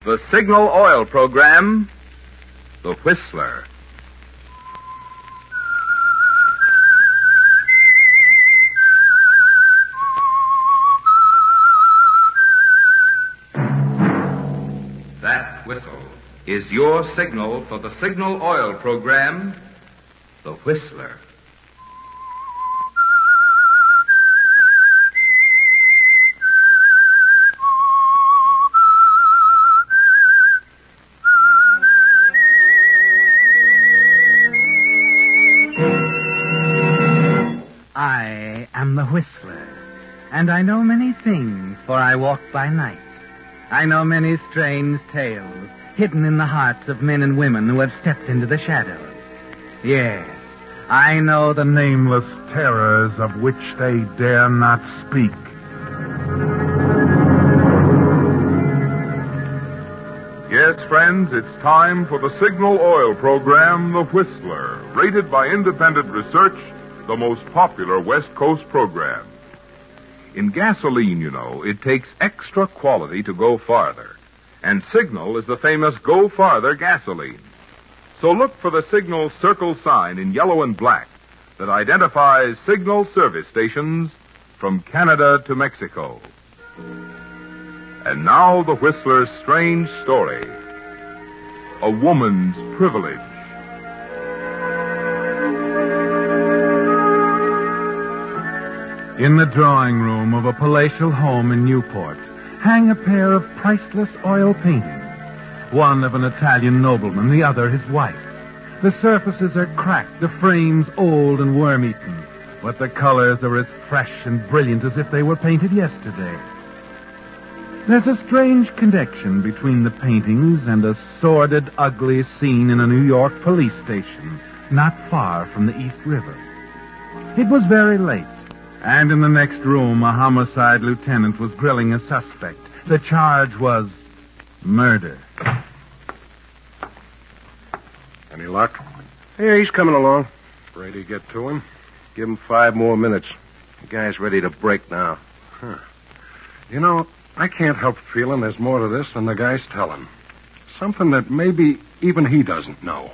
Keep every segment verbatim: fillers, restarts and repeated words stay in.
The Signal Oil program, The Whistler. That whistle is your signal for the Signal Oil program, The Whistler. I am the Whistler, and I know many things, for I walk by night. I know many strange tales hidden in the hearts of men and women who have stepped into the shadows. Yes, I know the nameless terrors of which they dare not speak. Yes, friends, it's time for the Signal Oil program, The Whistler, rated by independent research, the most popular West Coast program. In gasoline, you know, it takes extra quality to go farther. And Signal is the famous Go Farther gasoline. So look for the Signal circle sign in yellow and black that identifies Signal service stations from Canada to Mexico. And now the Whistler's strange story. A woman's privilege. In the drawing room of a palatial home in Newport hang a pair of priceless oil paintings. One of an Italian nobleman, the other his wife. The surfaces are cracked, the frames old and worm-eaten, but the colors are as fresh and brilliant as if they were painted yesterday. There's a strange connection between the paintings and a sordid, ugly scene in a New York police station, not far from the East River. It was very late. And in the next room, a homicide lieutenant was grilling a suspect. The charge was murder. Any luck? Yeah, he's coming along. Brady get to him? Give him five more minutes. The guy's ready to break now. Huh. You know, I can't help feeling there's more to this than the guy's telling. Something that maybe even he doesn't know.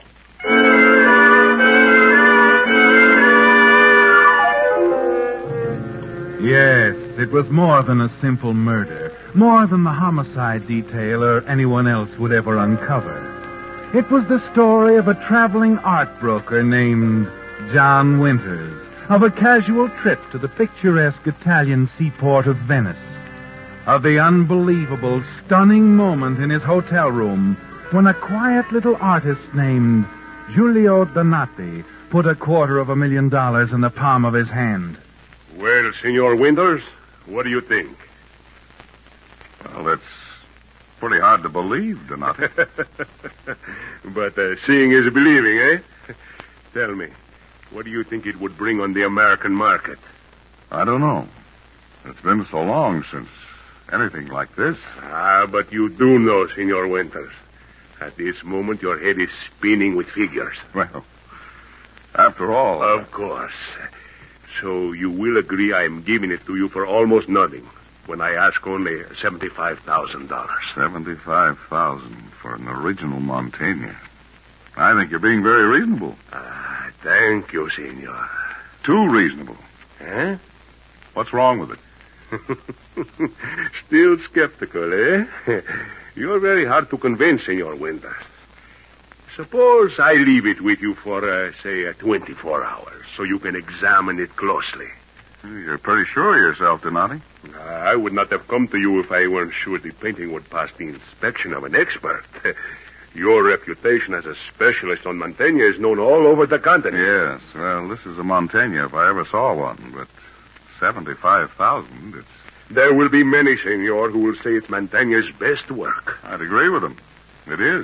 Yes, it was more than a simple murder, more than the homicide detail or anyone else would ever uncover. It was the story of a traveling art broker named John Winters, of a casual trip to the picturesque Italian seaport of Venice, of the unbelievable, stunning moment in his hotel room when a quiet little artist named Giulio Donati put a quarter of a million dollars in the palm of his hand. Well, Senor Winters, what do you think? Well, that's pretty hard to believe, Donati. But uh, seeing is believing, eh? Tell me, what do you think it would bring on the American market? I don't know. It's been so long since anything like this. Ah, but you do know, Senor Winters. At this moment, your head is spinning with figures. Well, after all... Of course. So you will agree I am giving it to you for almost nothing when I ask only seventy-five thousand dollars. seventy-five thousand dollars for an original Montaigne. I think you're being very reasonable. Ah, thank you, senor. Too reasonable. Huh? What's wrong with it? Still skeptical, eh? You're very hard to convince, Senor Winters. Suppose I leave it with you for, uh, say, uh, twenty-four hours. So you can examine it closely. You're pretty sure of yourself, Donati. Uh, I would not have come to you if I weren't sure the painting would pass the inspection of an expert. Your reputation as a specialist on Montaigne is known all over the continent. Yes, well, this is a Montaigne if I ever saw one, but seventy-five thousand dollars, it's... There will be many, senor, who will say it's Montaigne's best work. I'd agree with them. It is.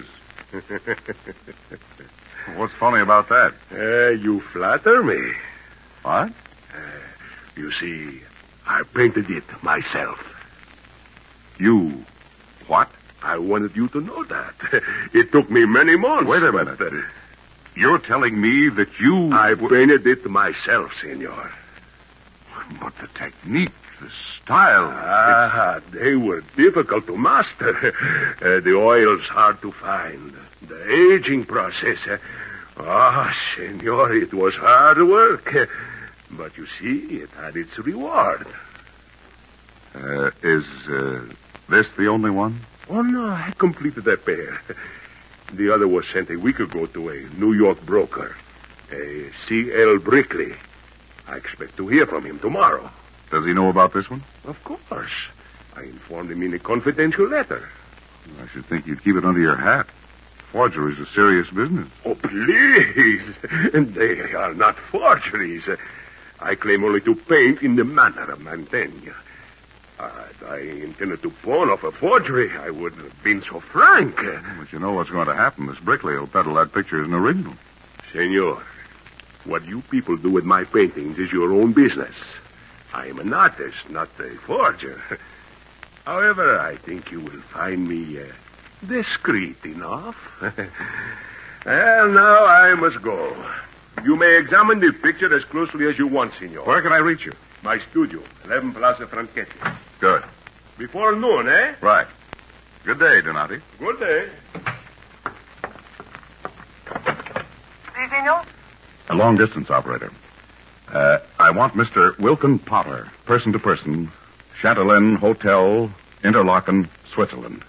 What's funny about that? Uh, you flatter me. What? Uh, you see, I painted it myself. You what? I wanted you to know that. It took me many months. Wait a minute. But, uh, You're telling me that you... I painted it myself, senor. But the technique, the tile. Ah, they were difficult to master. Uh, the oil's hard to find. The aging process. Uh, ah, senor, it was hard work. Uh, but you see, it had its reward. Uh, is uh, this the only one? Oh, no, I completed a pair. The other was sent a week ago to a New York broker, a C L Brickley. I expect to hear from him tomorrow. Does he know about this one? Of course. I informed him in a confidential letter. I should think you'd keep it under your hat. Forgery's a serious business. Oh, please. They are not forgeries. I claim only to paint in the manner of Mantegna. Uh, if I intended to pawn off a forgery, I wouldn't have been so frank. But you know what's going to happen. This Brickley will peddle that picture as an original. Senor, what you people do with my paintings is your own business. I am an artist, not a forger. However, I think you will find me uh, discreet enough. Well, now I must go. You may examine the picture as closely as you want, senor. Where can I reach you? My studio, eleven Plaza Franchetti. Good. Before noon, eh? Right. Good day, Donati. Good day. Si, senor? A long-distance operator. Uh, I want Mister Wilkin Potter, person to person, Chatelaine Hotel, Interlaken, Switzerland.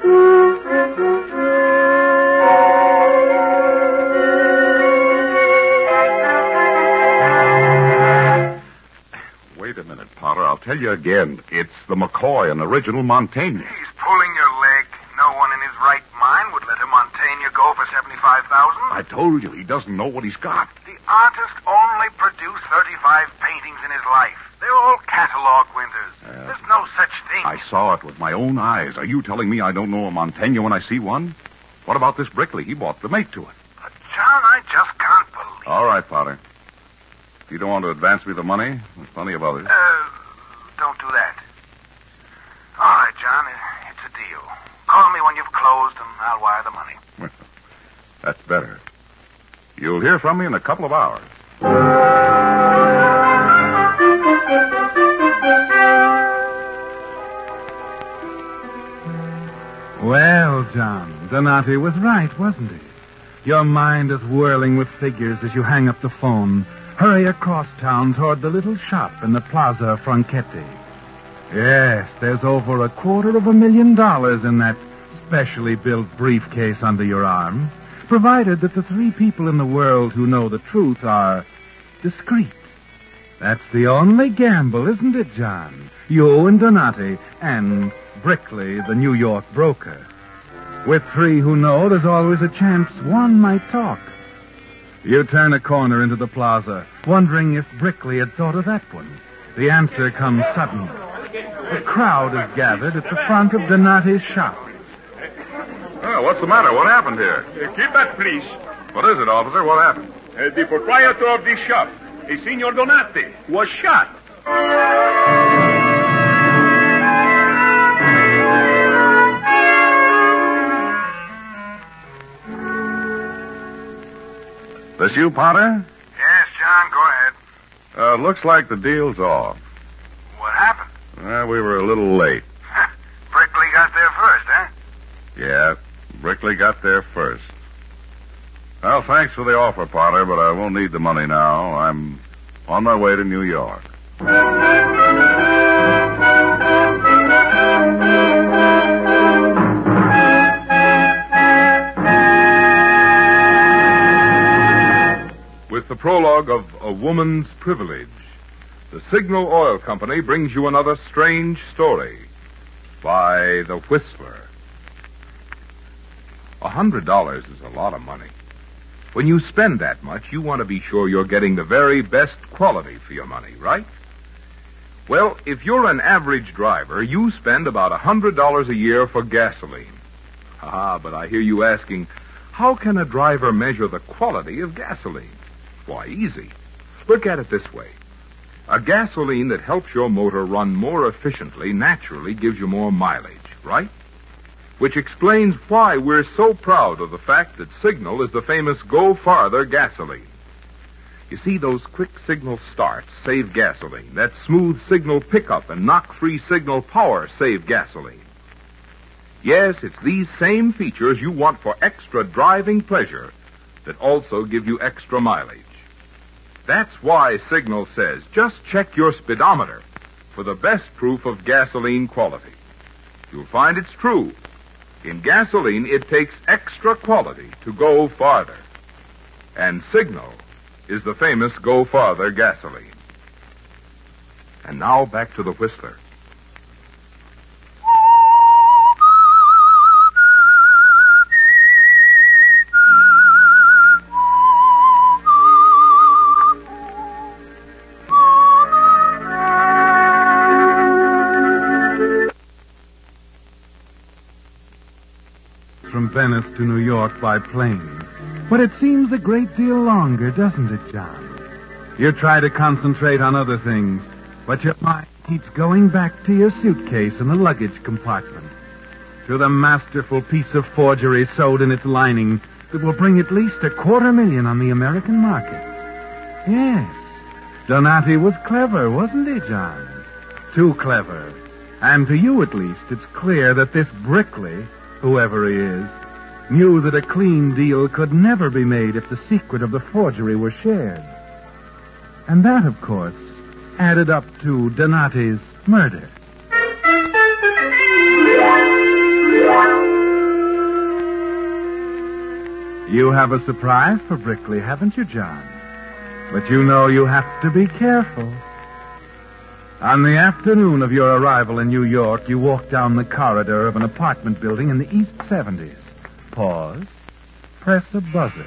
Wait a minute, Potter. I'll tell you again. It's the McCoy, an original Mantegna. He's pulling your leg. No one in his right mind would let a Mantegna go for seventy-five thousand dollars. I told you, he doesn't know what he's got. The artist only produced thirty-five paintings in his life. They're all catalog winners. Uh, There's no such thing. I saw it with my own eyes. Are you telling me I don't know a Mantegna when I see one? What about this Brickley? He bought the make to it. But, John, I just can't believe... All right, Potter. If you don't want to advance me the money, there's plenty of others. Uh, don't do that. All right, John, it's a deal. Call me when you've closed and I'll wire the money. Well, that's better. You'll hear from me in a couple of hours. Well, John, Donati was right, wasn't he? Your mind is whirling with figures as you hang up the phone, hurry across town toward the little shop in the Plaza Franchetti. Yes, there's over a quarter of a million dollars in that specially built briefcase under your arm, provided that the three people in the world who know the truth are discreet. That's the only gamble, isn't it, John? You and Donati and Brickley, the New York broker. With three who know, there's always a chance one might talk. You turn a corner into the plaza, wondering if Brickley had thought of that one. The answer comes suddenly. A crowd is gathered at the front of Donati's shop. Oh, what's the matter? What happened here? Uh, keep back, please. What is it, officer? What happened? Uh, the proprietor of this shop, a Signor Donati, was shot. This you, Potter? Yes, John, go ahead. Uh, looks like the deal's off. What happened? Well, we were a little late. Brickley got there first, huh? Yeah, Brickley got there first. Well, thanks for the offer, Potter, but I won't need the money now. I'm on my way to New York. With the prologue of A Woman's Privilege, the Signal Oil Company brings you another strange story by The Whistler. A hundred dollars is a lot of money. When you spend that much, you want to be sure you're getting the very best quality for your money, right? Well, if you're an average driver, you spend about a hundred dollars a year for gasoline. Ah, but I hear you asking, how can a driver measure the quality of gasoline? Why, easy. Look at it this way. A gasoline that helps your motor run more efficiently naturally gives you more mileage, right? Which explains why we're so proud of the fact that Signal is the famous Go Farther gasoline. You see, those quick signal starts save gasoline. That smooth signal pickup and knock-free signal power save gasoline. Yes, it's these same features you want for extra driving pleasure that also give you extra mileage. That's why Signal says just check your speedometer for the best proof of gasoline quality. You'll find it's true. In gasoline, it takes extra quality to go farther. And Signal is the famous Go Farther gasoline. And now back to the Whistler. From Venice to New York by plane. But it seems a great deal longer, doesn't it, John? You try to concentrate on other things, but your mind keeps going back to your suitcase in the luggage compartment, to the masterful piece of forgery sewed in its lining that will bring at least a quarter million on the American market. Yes, Donati was clever, wasn't he, John? Too clever. And to you, at least, it's clear that this Brickley, whoever he is, knew that a clean deal could never be made if the secret of the forgery were shared. And that, of course, added up to Donati's murder. You have a surprise for Brickley, haven't you, John? But you know you have to be careful. On the afternoon of your arrival in New York, you walked down the corridor of an apartment building in the East seventies. Pause. Press a buzzer.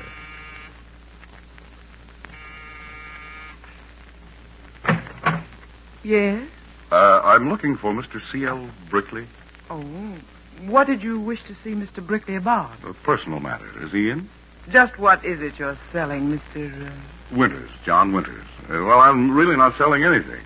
Yes? Uh, I'm looking for Mister C L Brickley. Oh, what did you wish to see Mister Brickley about? A personal matter. Is he in? Just what is it you're selling, Mister Uh... Winters, John Winters. Uh, well, I'm really not selling anything.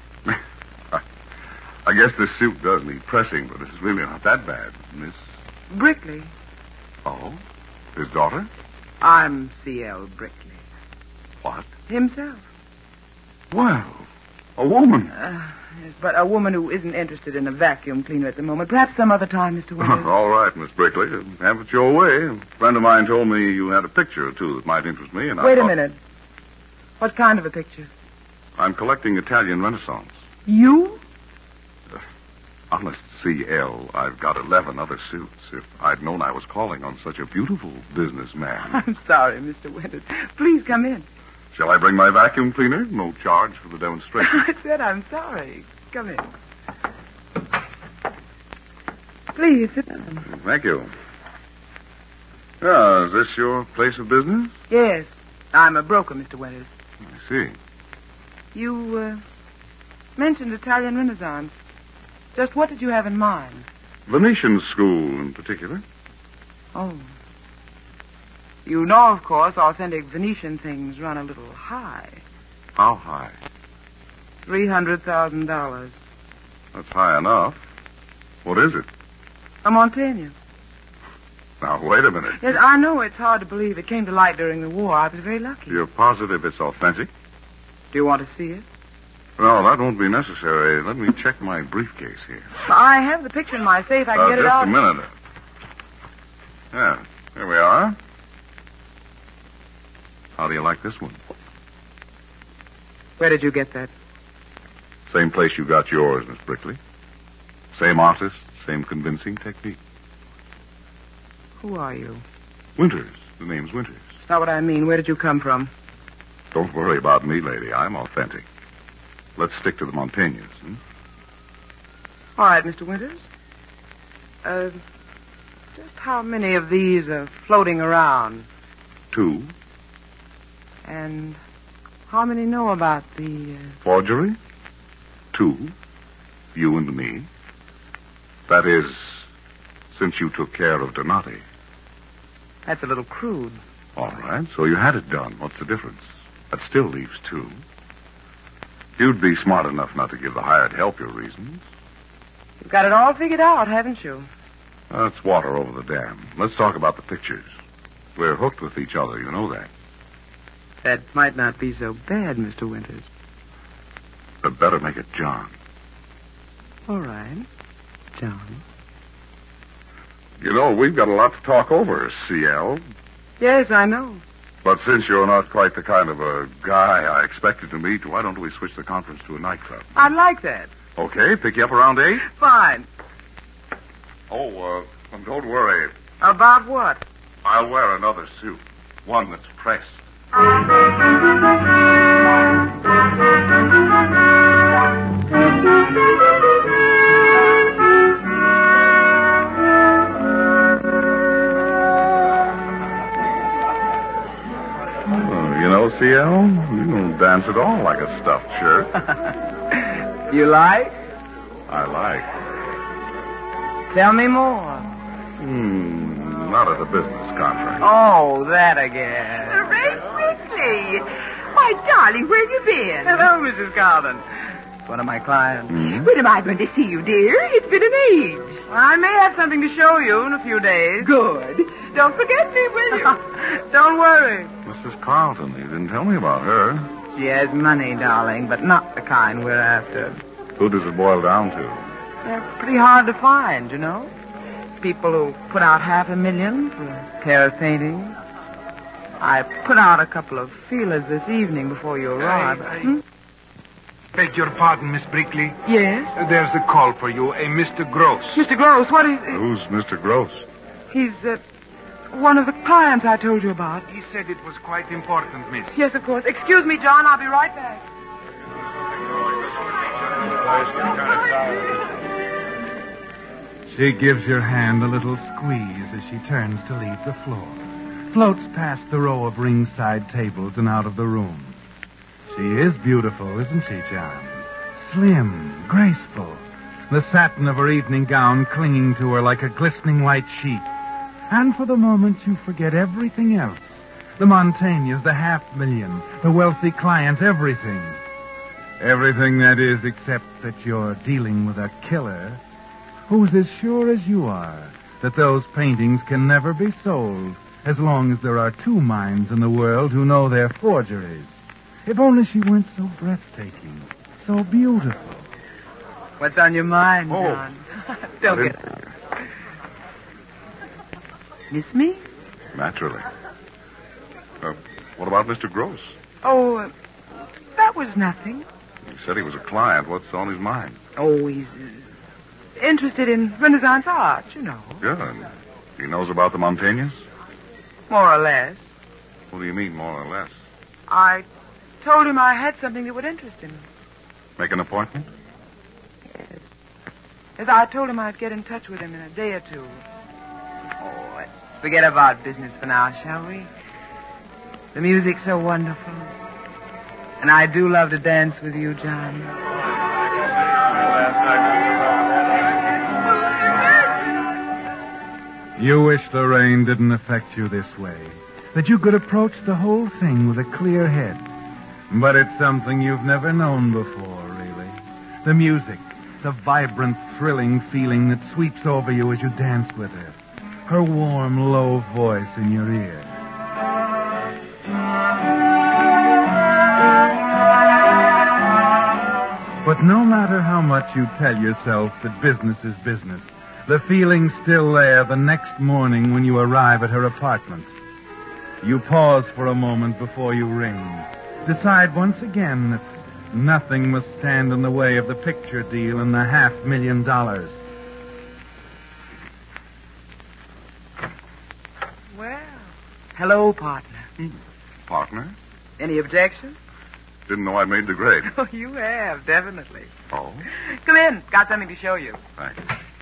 I guess this suit does need pressing, but it's really not that bad, Miss... Brickley? Oh? His daughter? I'm C L Brickley. What? Himself. Well, a woman. Uh, yes, but a woman who isn't interested in a vacuum cleaner at the moment. Perhaps some other time, Mister Winters. All right, Miss Brickley. Have it your way. A friend of mine told me you had a picture or two that might interest me, and I Wait thought... a minute. What kind of a picture? I'm collecting Italian Renaissance. You? Honest C L, I've got eleven other suits. If I'd known I was calling on such a beautiful businessman. I'm sorry, Mister Winters. Please come in. Shall I bring my vacuum cleaner? No charge for the demonstration. I said I'm sorry. Come in. Please, sit down. Thank you. Yeah, is this your place of business? Yes. I'm a broker, Mister Winters. I see. You, uh, mentioned Italian Renaissance. Just what did you have in mind? Venetian school in particular. Oh. You know, of course, authentic Venetian things run a little high. How high? Three hundred thousand dollars. That's high enough. What is it? A Montaigne. Now, wait a minute. Yes, I know it's hard to believe it came to light during the war. I was very lucky. You're positive it's authentic? Do you want to see it? No, that won't be necessary. Let me check my briefcase here. I have the picture in my safe. I can uh, get it just out. a minute. Yeah, here we are. How do you like this one? Where did you get that? Same place you got yours, Miss Brickley. Same artist, same convincing technique. Who are you? Winters. The name's Winters. That's not what I mean. Where did you come from? Don't worry about me, lady. I'm authentic. Let's stick to the Montaignes, hmm? All right, Mister Winters. Uh, just how many of these are floating around? Two. And how many know about the... Uh... Forgery? Two. You and me. That is, since you took care of Donati. That's a little crude. All right, so you had it done. What's the difference? That still leaves two. You'd be smart enough not to give the hired help your reasons. You've got it all figured out, haven't you? That's water over the dam. Let's talk about the pictures. We're hooked with each other, you know that. That might not be so bad, Mister Winters. But better make it John. All right, John. You know, we've got a lot to talk over, C L. Yes, I know. But since you're not quite the kind of a guy I expected to meet, why don't we switch the conference to a nightclub? I'd like that. Okay, pick you up around eight? Fine. Oh, uh, and don't worry. About what? I'll wear another suit. One that's pressed. You know, C L, you don't dance at all like a stuffed shirt. You like? I like. Tell me more. Hmm, not as a business contract. Oh, that again. Ray Quickly. Why, darling, where have you been? Hello, Missus Carlton. It's one of my clients. Mm-hmm. When am I going to see you, dear? It's been an age. I may have something to show you in a few days. Good. Don't forget me, will you? Don't worry. Missus Carlton, you didn't tell me about her. She has money, darling, but not the kind we're after. Who does it boil down to? They're pretty hard to find, you know. People who put out half a million for a pair of paintings. I put out a couple of feelers this evening before you arrived. I- I- Hmm? Beg your pardon, Miss Brickley. Yes? There's a call for you, a Mister Gross. Mister Gross, what is... Who's Mister Gross? He's, uh, one of the clients I told you about. He said it was quite important, miss. Yes, of course. Excuse me, John. I'll be right back. She gives your hand a little squeeze as she turns to leave the floor. Floats past the row of ringside tables and out of the room. She is beautiful, isn't she, John? Slim, graceful. The satin of her evening gown clinging to her like a glistening white sheet. And for the moment you forget everything else. The Montaignes, the half million, the wealthy clients, everything. Everything, that is, except that you're dealing with a killer who's as sure as you are that those paintings can never be sold as long as there are two minds in the world who know they're forgeries. If only she weren't so breathtaking, so beautiful. What's on your mind, Oh. John? Don't get it. Miss me? Naturally. Uh, what about Mister Gross? Oh, uh, that was nothing. He said he was a client. What's on his mind? Oh, he's uh, interested in Renaissance art, you know. Yeah, and he knows about the Montaignes? More or less. What do you mean, more or less? I told him I had something that would interest him. Make an appointment? Yes. As I told him I'd get in touch with him in a day or two. Oh, let's forget about business for now, shall we? The music's so wonderful. And I do love to dance with you, John. You wish the rain didn't affect you this way. That you could approach the whole thing with a clear head. But it's something you've never known before, really. The music, the vibrant, thrilling feeling that sweeps over you as you dance with her. Her warm, low voice in your ear. But no matter how much you tell yourself that business is business, the feeling's still there the next morning when you arrive at her apartment. You pause for a moment before you ring. Decide once again that nothing must stand in the way of the picture deal and the half million dollars. Well, hello, partner. Partner? Any objections? Didn't know I'd made the grade. Oh, you have, definitely. Oh? Come in. Got something to show you. Thanks.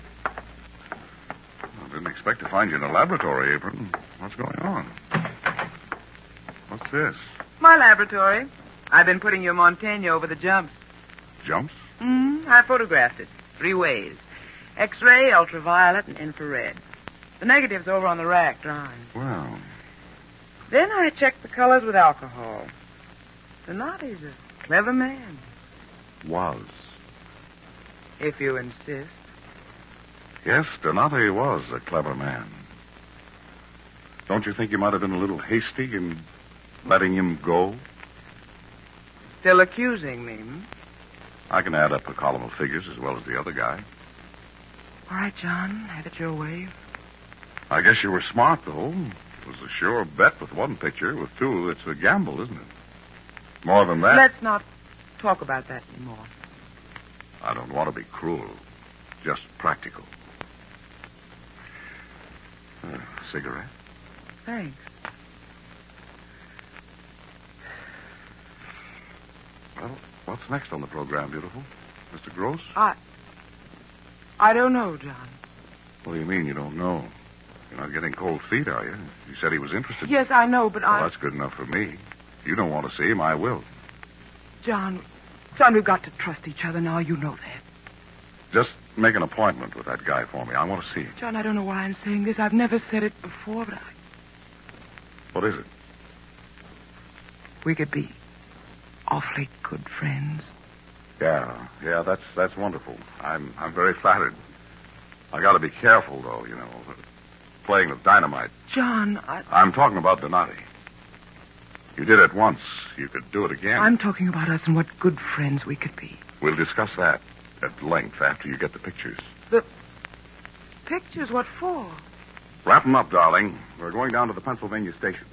I didn't expect to find you in a laboratory apron. What's going on? What's this? My laboratory. I've been putting your Montaigne over the jumps. Jumps? Mm-hmm. I photographed it. Three ways. X-ray, ultraviolet, and infrared. The negative's over on the rack drying. Well, Then I checked the colors with alcohol. Donati's a clever man, was. if you insist. Yes, Donati was a clever man. Don't you think you might have been a little hasty in Letting him go? Still accusing me, hmm? I can add up a column of figures as well as the other guy. All right, John. Have it your way. I guess you were smart, though. It was a sure bet with one picture. With two, it's a gamble, isn't it? More than that. Let's not talk about that anymore. I don't want to be cruel. Just practical. Uh, cigarette? Thanks. Well, what's next on the program, beautiful? Mister Gross? I... I don't know, John. What do you mean you don't know? You're not getting cold feet, are you? You said he was interested. Yes, I know, but well, I... that's good enough for me. If you don't want to see him, I will. John, John, we've got to trust each other now. You know that. Just make an appointment with that guy for me. I want to see him. John, I don't know why I'm saying this. I've never said it before, but I... What is it? We could be awfully good friends. Yeah, yeah, that's that's wonderful. I'm I'm very flattered. I got to be careful, though, you know. Playing with dynamite. John, I... I'm talking about Donati. You did it once. You could do it again. I'm talking about us and what good friends we could be. We'll discuss that at length after you get the pictures. The pictures? What for? Wrap them up, darling. We're going down to the Pennsylvania station.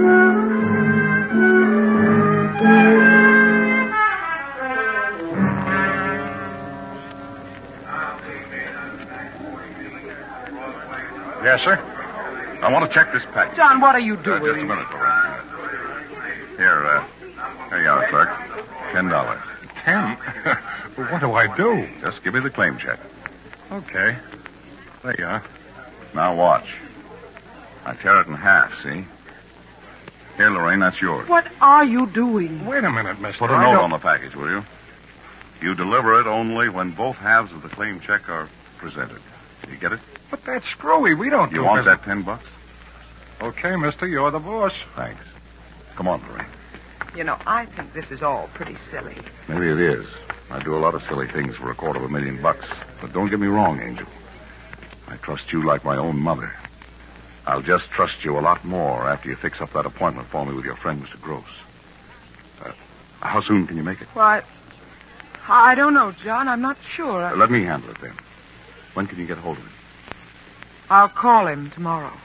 Yes, sir? I want to check this package. John, what are you Uh, doing? just a minute, Lorraine. Here, uh, here you are, clerk. Ten dollars. Ten? Well, what do I do? Just give me the claim check. Okay. There you are. Now watch. I tear it in half, see? Here, Lorraine, that's yours. What are you doing? Wait a minute, mister. Put a I note don't- on the package, will you? You deliver it only when both halves of the claim check are presented. You get it? But that's screwy. We don't You do want business- that ten bucks? Okay, mister, you're the boss. Thanks. Come on, Lorraine. You know, I think this is all pretty silly. Maybe it is. I do a lot of silly things for a quarter of a million bucks. But don't get me wrong, Angel. I trust you like my own mother. I'll just trust you a lot more after you fix up that appointment for me with your friend, Mister Gross. Uh, how soon can you make it? Why, I don't know, John. I'm not sure. Uh, let me handle it then. When can you get hold of him? I'll call him tomorrow.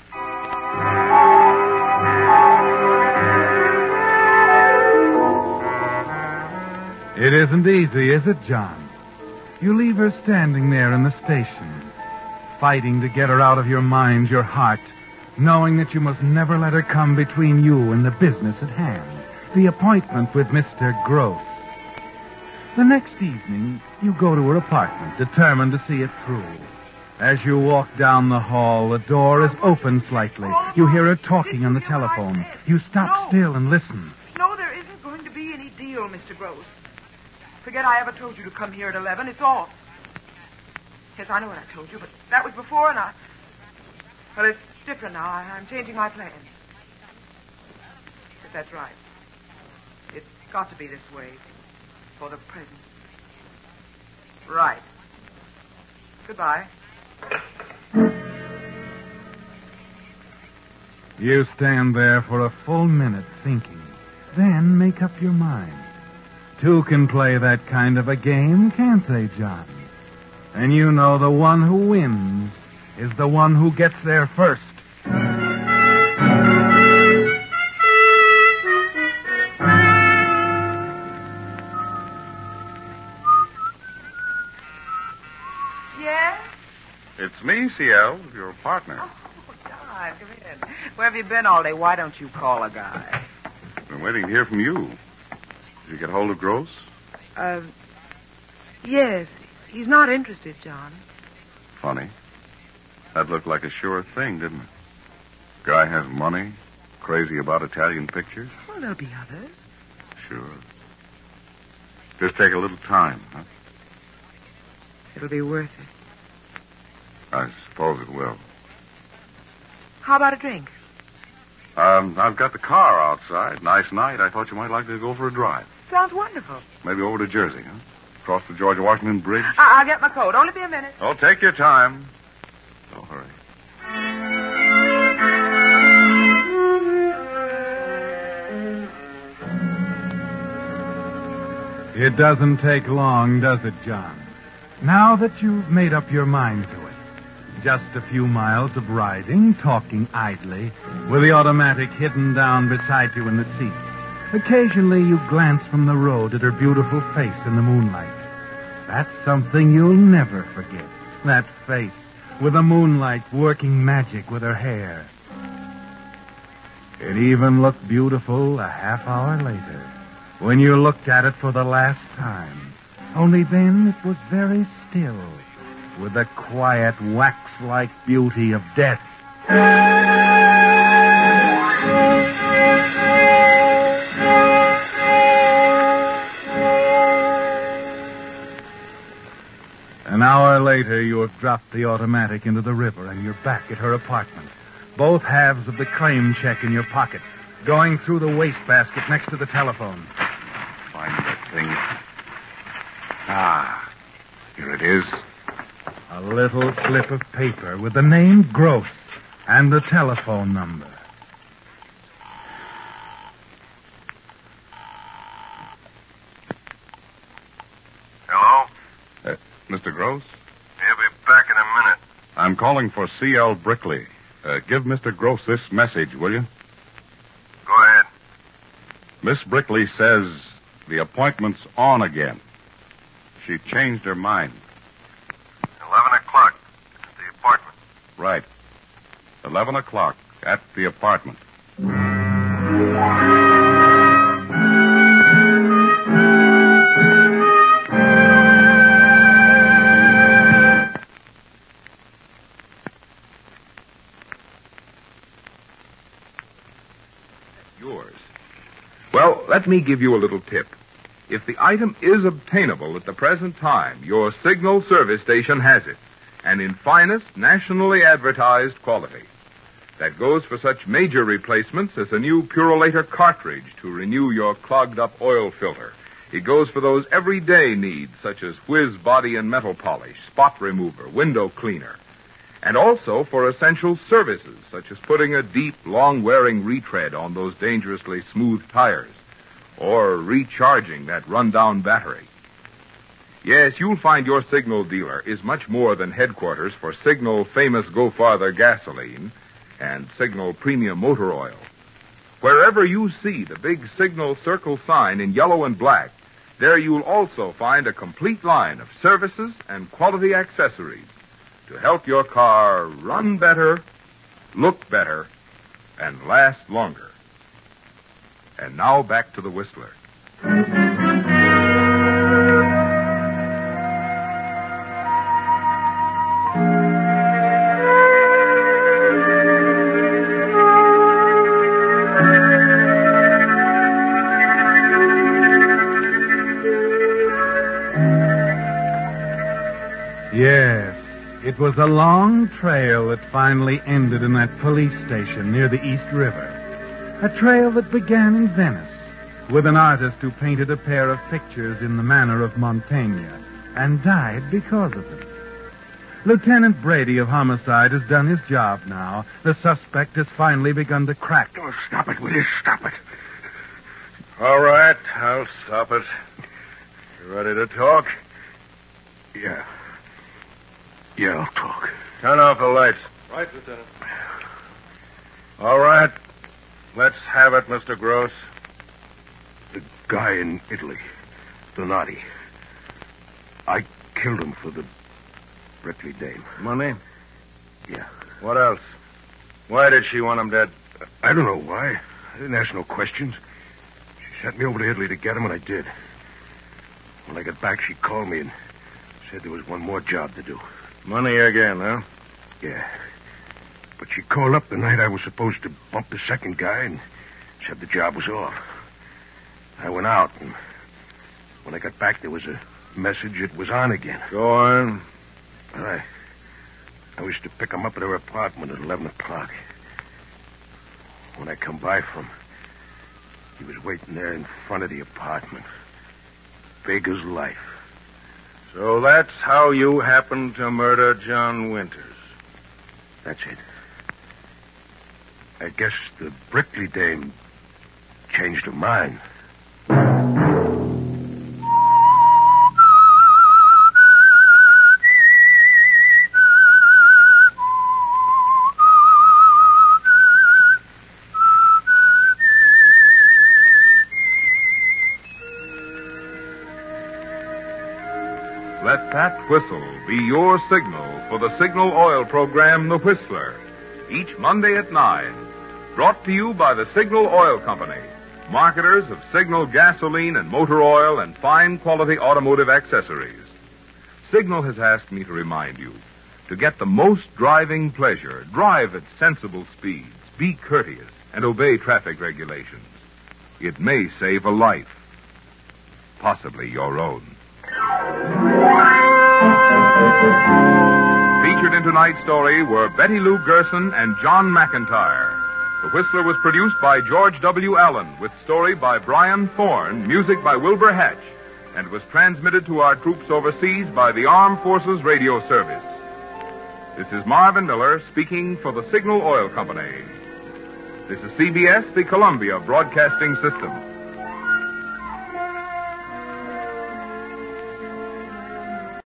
It isn't easy, is it, John? You leave her standing there in the station, fighting to get her out of your mind, your heart, knowing that you must never let her come between you and the business at hand, the appointment with Mister Gross. The next evening, you go to her apartment, determined to see it through. As you walk down the hall, the door is open slightly. You hear her talking on the telephone. You stop No. still and listen. No, there isn't going to be any deal, Mister Gross. Forget I ever told you to come here at eleven. It's off. Yes, I know what I told you, but that was before, and I... Well, it's different now. I, I'm changing my plans. Yes, that's right. It's got to be this way. For the present. Right. Goodbye. You stand there for a full minute thinking, then make up your mind. Two can play that kind of a game, can't they, John? And you know the one who wins is the one who gets there first. Yes? It's me, C L, your partner. Oh, John, come in. Where have you been all day? Why don't you call a guy? Been waiting to hear from you. Did you get hold of Gross? Uh, yes. He's not interested, John. Funny. That looked like a sure thing, didn't it? Guy has money, crazy about Italian pictures. Well, there'll be others. Sure. Just take a little time, huh? It'll be worth it. I suppose it will. How about a drink? Um, I've got the car outside. Nice night. I thought you might like to go for a drive. Sounds wonderful. Maybe over to Jersey, huh? Across the George Washington Bridge. I- I'll get my coat. Only be a minute. Oh, take your time. Don't hurry. It doesn't take long, does it, John? Now that you've made up your mind to it. Just a few miles of riding, talking idly, with the automatic hidden down beside you in the seat. Occasionally you glance from the road at her beautiful face in the moonlight. That's something you'll never forget. That face, with the moonlight working magic with her hair. It even looked beautiful a half hour later, when you looked at it for the last time. Only then it was very still, with the quiet, wax-like beauty of death. An hour later, you have dropped the automatic into the river, and you're back at her apartment. Both halves of the claim check in your pocket, going through the wastebasket next to the telephone. Find that thing. Ah, here it is. A little slip of paper with the name Gross and the telephone number. Hello? Uh, Mister Gross? He'll be back in a minute. I'm calling for C L Brickley. Uh, give Mister Gross this message, will you? Go ahead. Miss Brickley says the appointment's on again. She changed her mind. Eleven o'clock at the apartment. Right. Eleven o'clock at the apartment. Yours. Well, let me give you a little tip. If the item is obtainable at the present time, your signal service station has it, and in finest, nationally advertised quality. That goes for such major replacements as a new Purolator cartridge to renew your clogged-up oil filter. It goes for those everyday needs, such as whiz body and metal polish, spot remover, window cleaner, and also for essential services, such as putting a deep, long-wearing retread on those dangerously smooth tires, or recharging that run-down battery. Yes, you'll find your Signal dealer is much more than headquarters for Signal Famous Go Farther gasoline and Signal Premium Motor Oil. Wherever you see the big Signal Circle sign in yellow and black, there you'll also find a complete line of services and quality accessories to help your car run better, look better, and last longer. And now back to the Whistler. Yes, it was a long trail that finally ended in that police station near the East River. A trail that began in Venice with an artist who painted a pair of pictures in the manner of Montaigne and died because of them. Lieutenant Brady of Homicide has done his job now. The suspect has finally begun to crack. Oh, stop it, will you? Stop it. All right, I'll stop it. You ready to talk? Yeah. Yeah, I'll talk. Turn off the lights. Right, Lieutenant. All right. Let's have it, Mister Gross. The guy in Italy, Donati. I killed him for the Brickley dame. Money? Yeah. What else? Why did she want him dead? I don't know why. I didn't ask no questions. She sent me over to Italy to get him, and I did. When I got back, she called me and said there was one more job to do. Money again, huh? Yeah. But she called up the night I was supposed to bump the second guy and said the job was off. I went out, and when I got back, there was a message it was on again. Go on. Well, I, I was to pick him up at her apartment at eleven o'clock. When I come by from, he was waiting there in front of the apartment. Big as life. So that's how you happened to murder John Winters. That's it. I guess the Brickley dame changed her mind. that whistle be your signal for the Signal Oil program, The Whistler, each Monday at nine. Brought to you by the Signal Oil Company, marketers of Signal gasoline and motor oil and fine quality automotive accessories. Signal has asked me to remind you, to get the most driving pleasure, drive at sensible speeds, be courteous, and obey traffic regulations. It may save a life, possibly your own. Featured in tonight's story were Betty Lou Gerson and John McIntyre. The Whistler was produced by George W. Allen, with story by Brian Thorne, music by Wilbur Hatch, and was transmitted to our troops overseas by the Armed Forces Radio Service. This is Marvin Miller speaking for the Signal Oil Company. This is C B S, the Columbia Broadcasting System.